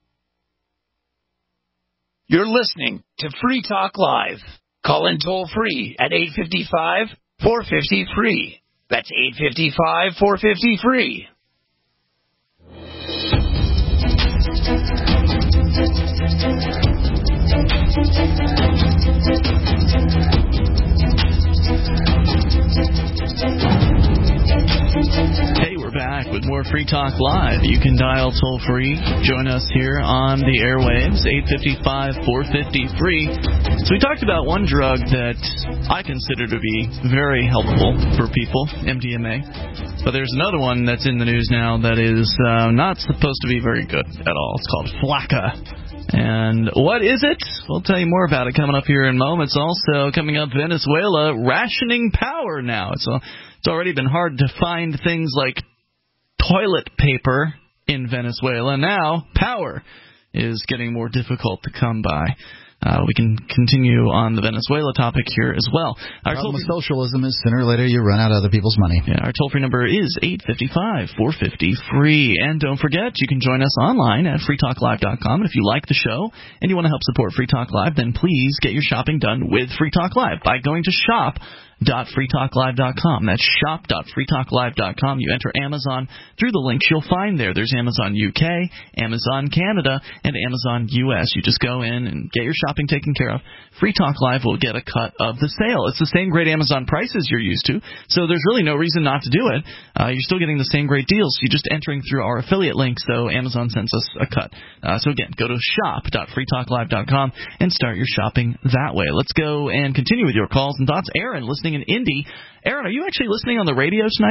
You're listening to Free Talk Live. Call in toll free at eight five five, four five zero, free. That's eight five five, four five zero, free. Hey, we're back with more Free Talk Live. You can dial toll-free. Join us here on the airwaves, eight five five, four five zero, free. So we talked about one drug that I consider to be very helpful for people, M D M A. But there's another one that's in the news now that is uh, not supposed to be very good at all. It's called Flakka. And what is it? We'll tell you more about it coming up here in moments. Also, coming up, Venezuela rationing power now. It's, a, it's already been hard to find things like toilet paper in Venezuela. Now, power is getting more difficult to come by. Uh, we can continue on the Venezuela topic here as well. Our problem with socialism is sooner or later you run out of other people's money. Yeah, our toll-free number is eight five five, four five zero, free. And don't forget, you can join us online at free talk live dot com. And if you like the show and you want to help support Free Talk Live, then please get your shopping done with Free Talk Live by going to shop dot free talk live dot com. That's shop dot free talk live dot com. You enter Amazon through the links you'll find there. There's Amazon U K, Amazon Canada, and Amazon U S. You just go in and get your shopping taken care of. Free Talk Live will get a cut of the sale. It's the same great Amazon prices you're used to, so there's really no reason not to do it. Uh, you're still getting the same great deals. You're just entering through our affiliate link, so Amazon sends us a cut. Uh, so again, go to shop dot free talk live dot com and start your shopping that way. Let's go and continue with your calls and thoughts. Aaron, listening in Indy. Aaron, are you actually listening on the radio tonight?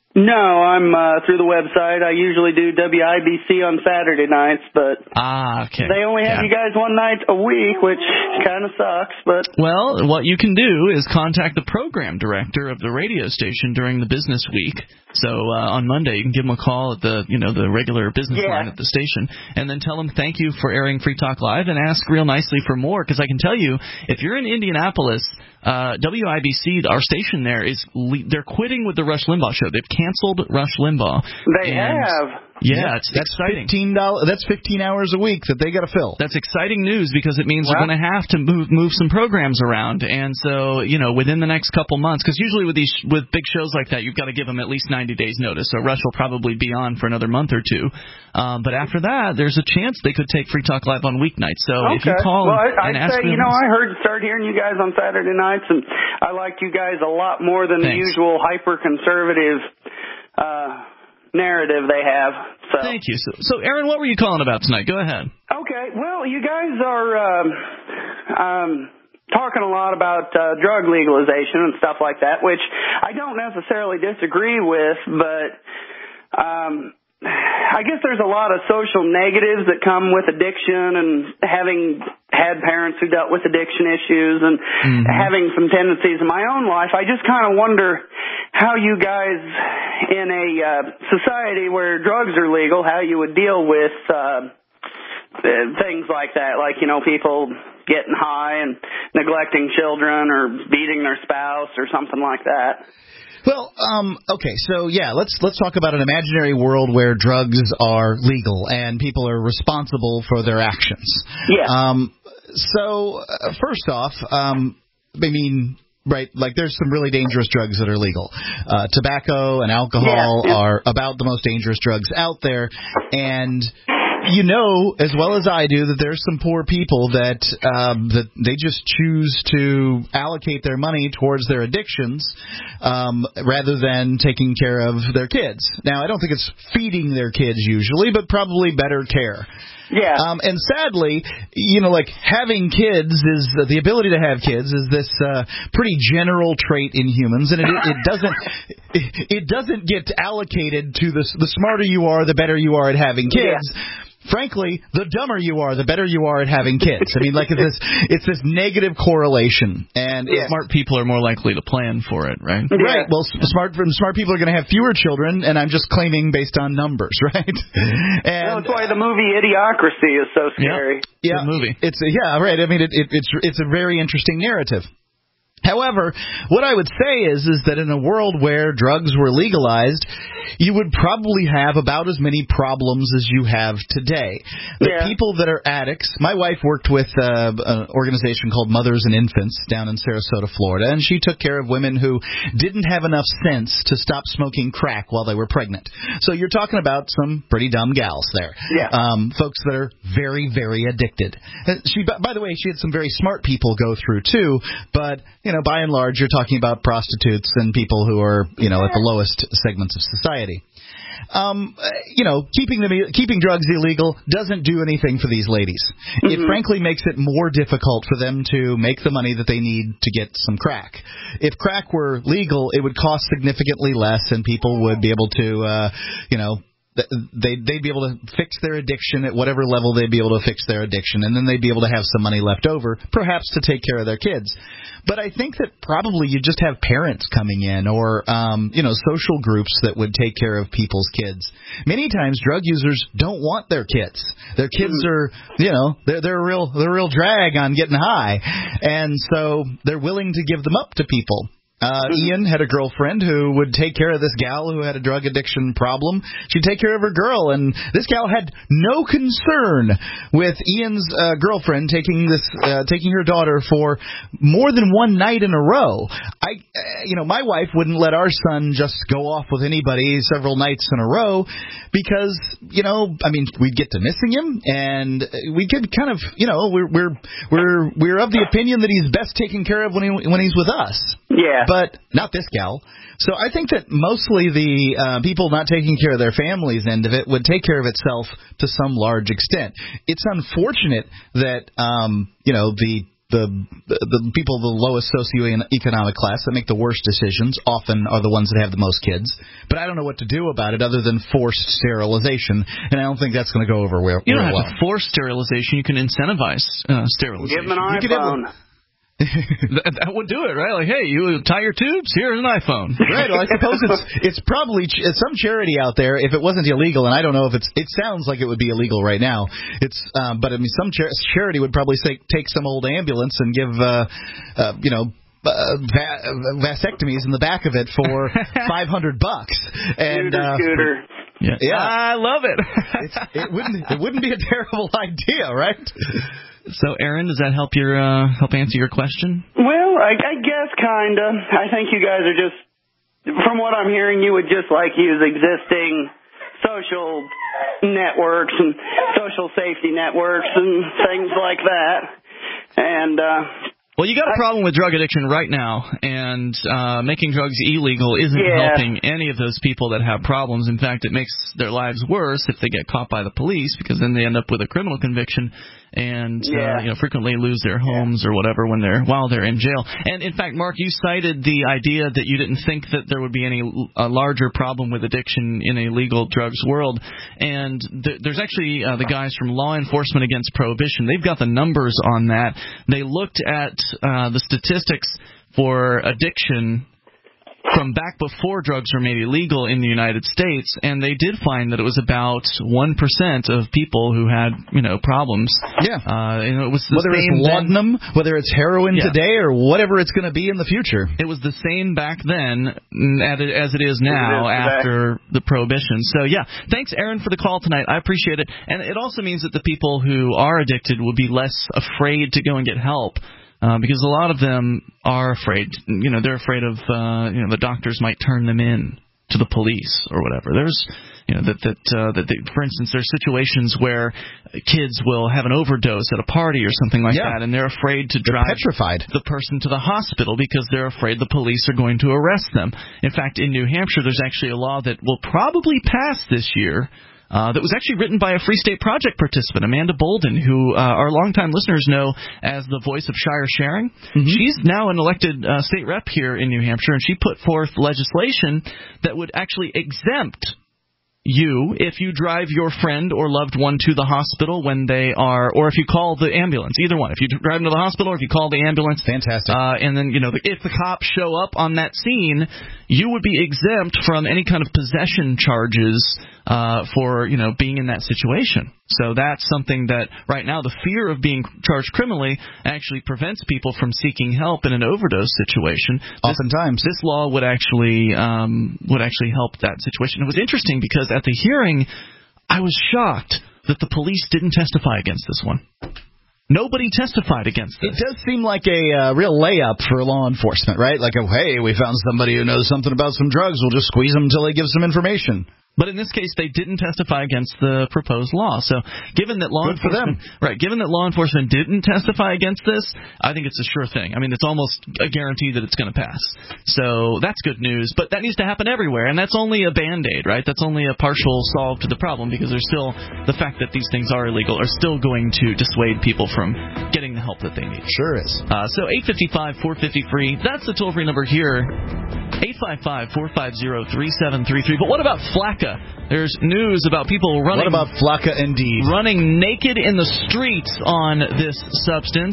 No, I'm uh, through the website. I usually do W I B C on Saturday nights, but ah, okay. they only have yeah. you guys one night a week, which kind of sucks. But well, what you can do is contact the program director of the radio station during the business week. So uh, on Monday, you can give them a call at the you know the regular business yeah. line at the station, and then tell them thank you for airing Free Talk Live, and ask real nicely for more. Because I can tell you, if you're in Indianapolis, uh, W I B C, our station there is le- they're quitting with the Rush Limbaugh show. They've canceled Rush Limbaugh. They and, have. Yeah, it's that's exciting. fifteen dollars, that's fifteen hours a week that they got to fill. That's exciting news because it means well, they're going to have to move move some programs around, and so you know within the next couple months, because usually with these with big shows like that, you've got to give them at least ninety days notice. So Rush will probably be on for another month or two, um, but after that, there's a chance they could take Free Talk Live on weeknights. So okay. if you call well, and, I, and I'd ask say, them, you know, I heard start hearing you guys on Saturday nights, and I liked you guys a lot more than Thanks. the usual hyper conservative uh, narrative they have. So. Thank you. So, so, Aaron, what were you calling about tonight? Go ahead. Okay. Well, you guys are um, um, talking a lot about uh, drug legalization and stuff like that, which I don't necessarily disagree with, but um, I guess there's a lot of social negatives that come with addiction, and having had parents who dealt with addiction issues and mm-hmm. having some tendencies in my own life, I just kind of wonder how you guys in a uh, society where drugs are legal, how you would deal with uh, things like that, like, you know, people getting high and neglecting children or beating their spouse or something like that. Well, um, okay, so yeah, let's let's talk about an imaginary world where drugs are legal and people are responsible for their actions. Yeah. Um, so uh, first off, um, I mean, right, like there's some really dangerous drugs that are legal. Uh, tobacco and alcohol yeah, yeah. are about the most dangerous drugs out there, and you know as well as I do that there's some poor people that um, that they just choose to allocate their money towards their addictions um, rather than taking care of their kids. Now, I don't think it's feeding their kids usually, but probably better care. Yeah. Um, and sadly, you know, like having kids is uh, the ability to have kids is this uh, pretty general trait in humans, and it, it doesn't it, it doesn't get allocated to the the smarter you are, the better you are at having kids. Yeah. Frankly, the dumber you are, the better you are at having kids. I mean, like it's this, it's this negative correlation, and yeah. smart people are more likely to plan for it, right? Yeah. Right. Well, smart smart people are going to have fewer children, and I'm just claiming based on numbers, right? And well, that's why the movie Idiocracy is so scary. Yeah, yeah. movie. It's yeah, right. I mean, it, it, it's it's a very interesting narrative. However, what I would say is is that in a world where drugs were legalized, you would probably have about as many problems as you have today. The yeah. people that are addicts, my wife worked with uh, an organization called Mothers and Infants down in Sarasota, Florida, and she took care of women who didn't have enough sense to stop smoking crack while they were pregnant. So you're talking about some pretty dumb gals there. Yeah. Um, folks that are very, very addicted. She, by the way, she had some very smart people go through, too, but... You know, by and large, you're talking about prostitutes and people who are, you know, at the lowest segments of society. Um, you know, keeping them, keeping drugs illegal doesn't do anything for these ladies. Mm-hmm. It frankly makes it more difficult for them to make the money that they need to get some crack. If crack were legal, it would cost significantly less, and people would be able to, uh, you know, They'd, they'd be able to fix their addiction at whatever level they'd be able to fix their addiction, and then they'd be able to have some money left over, perhaps to take care of their kids. But I think that probably you just have parents coming in or, um, you know, social groups that would take care of people's kids. Many times drug users don't want their kids. Their kids are, you know, they're, they're, a real, they're a real drag on getting high, and so they're willing to give them up to people. Uh, Ian had a girlfriend who would take care of this gal who had a drug addiction problem. She'd take care of her girl, and this gal had no concern with Ian's uh, girlfriend taking this, uh, taking her daughter for more than one night in a row. I, uh, you know, my wife wouldn't let our son just go off with anybody several nights in a row because, you know, I mean, we'd get to missing him, and we could kind of, you know, we're we're we're we're of the opinion that he's best taken care of when he when he's with us. Yeah. But not this gal. So I think that mostly the uh, people not taking care of their families' end of it would take care of itself to some large extent. It's unfortunate that, um, you know, the the the people of the lowest socioeconomic class that make the worst decisions often are the ones that have the most kids. But I don't know what to do about it other than forced sterilization, and I don't think that's going to go over well. You don't have well. to force sterilization. You can incentivize uh, sterilization. Give them an iPhone. that, that would do it, right? Like, hey, you tie your tubes, here's an iPhone. Right, well, I suppose it's it's probably ch- some charity out there, if it wasn't illegal, and I don't know if it's, it sounds like it would be illegal right now, It's, um, but I mean, some char- charity would probably say, take some old ambulance and give, uh, uh, you know, Uh, va- vasectomies in the back of it for five hundred bucks. And uh, scooter. Yeah. yeah, I love it. it's, it wouldn't it wouldn't be a terrible idea, right? So, Aaron, does that help your uh, help answer your question? Well, I, I guess kinda. I think you guys are just, from what I'm hearing, you would just like use existing social networks and social safety networks and things like that. And uh Well, you got a problem with drug addiction right now, and uh, making drugs illegal isn't yeah. helping any of those people that have problems. In fact, it makes their lives worse if they get caught by the police, because then they end up with a criminal conviction and yeah. uh, you know, frequently lose their homes or whatever when they're while they're in jail. And in fact, Mark, you cited the idea that you didn't think that there would be any a larger problem with addiction in a legal drugs world. And th- there's actually uh, the guys from Law Enforcement Against Prohibition. They've got the numbers on that. They looked at uh, the statistics for addiction from back before drugs were made illegal in the United States, and they did find that it was about one percent of people who had, you know, problems. Yeah. Uh, you know, it was the whether same it's laudanum, then, whether it's heroin yeah. today, or whatever it's going to be in the future. It was the same back then as it is now it is after the prohibition. So, yeah, thanks, Aaron, for the call tonight. I appreciate it. And it also means that the people who are addicted will be less afraid to go and get help. Uh, because a lot of them are afraid, you know, they're afraid of, uh, you know, the doctors might turn them in to the police or whatever. There's, you know, that, that, uh, that they, for instance, there's situations where kids will have an overdose at a party or something like yeah. that, and they're afraid to they're drive petrified. the person to the hospital because they're afraid the police are going to arrest them. In fact, in New Hampshire, there's actually a law that will probably pass this year Uh, that was actually written by a Free State Project participant, Amanda Bolden, who uh, our longtime listeners know as the voice of Shire Sharing. Mm-hmm. She's now an elected uh, state rep here in New Hampshire, and she put forth legislation that would actually exempt you if you drive your friend or loved one to the hospital when they are, or if you call the ambulance, either one. If you drive them to the hospital or if you call the ambulance. Fantastic. Uh, and then, you know, if the cops show up on that scene, you would be exempt from any kind of possession charges uh, for, you know, being in that situation. So that's something that right now the fear of being charged criminally actually prevents people from seeking help in an overdose situation. Oftentimes, this, this law would actually um, would actually help that situation. It was interesting because at the hearing, I was shocked that the police didn't testify against this one. Nobody testified against this. It does seem like a uh, real layup for law enforcement, right? Like, oh, hey, we found somebody who knows something about some drugs. We'll just squeeze them until they give some information. But in this case, they didn't testify against the proposed law. So, given that law Good for enforcement, them. right? Given that law enforcement didn't testify against this, I think it's a sure thing. I mean, it's almost a guarantee that it's going to pass. So that's good news. But that needs to happen everywhere, and that's only a band-aid, right? That's only a partial solve to the problem, because there's still the fact that these things are illegal are still going to dissuade people from getting the help that they need. Sure is. Uh, so eight five five, four five zero, free. That's the toll-free number here. eight five five, four five zero, three seven three three. But what about Flakka? There's news about people running. What about Flakka indeed? Running naked in the streets on this substance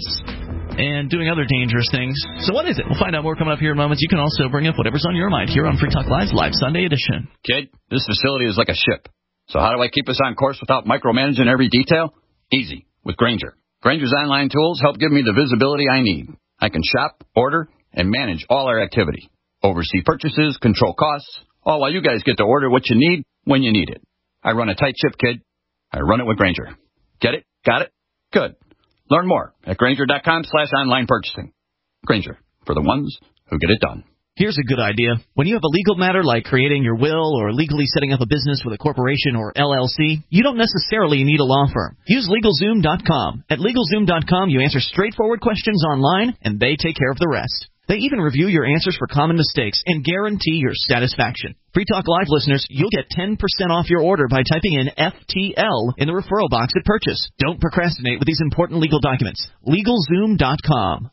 and doing other dangerous things. So what is it? We'll find out more coming up here in moments. You can also bring up whatever's on your mind here on Free Talk Live's Live Sunday edition. Kid, this facility is like a ship. So how do I keep us on course without micromanaging every detail? Easy, with Grainger. Grainger's online tools help give me the visibility I need. I can shop, order, and manage all our activity. Oversee purchases, control costs, all while you guys get to order what you need when you need it. I run a tight ship, kid. I run it with Grainger. Get it? Got it? Good. Learn more at Grainger.com slash online purchasing. Grainger, for the ones who get it done. Here's a good idea. When you have a legal matter like creating your will or legally setting up a business with a corporation or L L C, you don't necessarily need a law firm. Use LegalZoom dot com. At LegalZoom dot com, you answer straightforward questions online, and they take care of the rest. They even review your answers for common mistakes and guarantee your satisfaction. Free Talk Live listeners, you'll get ten percent off your order by typing in F T L in the referral box at purchase. Don't procrastinate with these important legal documents. LegalZoom dot com.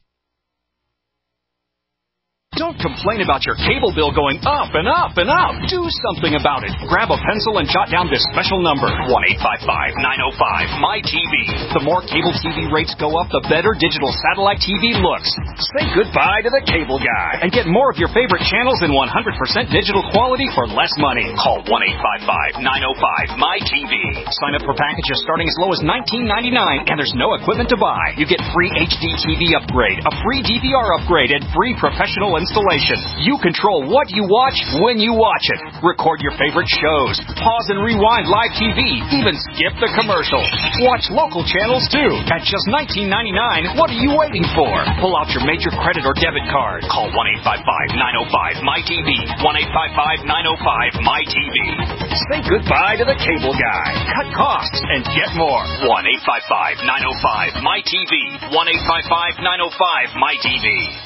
Don't complain about your cable bill going up and up and up. Do something about it. Grab a pencil and jot down this special number, one eight five five, nine oh five, M Y T V. The more cable T V rates go up, the better digital satellite T V looks. Say goodbye to the cable guy and get more of your favorite channels in one hundred percent digital quality for less money. Call one eight five five, nine oh five, M Y T V. Sign up for packages starting as low as nineteen ninety-nine, and there's no equipment to buy. You get free H D T V upgrade, a free D V R upgrade, and free professional installation. You control what you watch when you watch it. Record your favorite shows. Pause and rewind live T V. Even skip the commercials. Watch local channels too. At just nineteen ninety-nine, what are you waiting for? Pull out your major credit or debit card. Call one eight five five, nine oh five, M Y T V. one eight five five, nine oh five, M Y T V. Say goodbye to the cable guy. Cut costs and get more. one eight five five, nine oh five, M Y T V. one eight five five, nine oh five, M Y T V.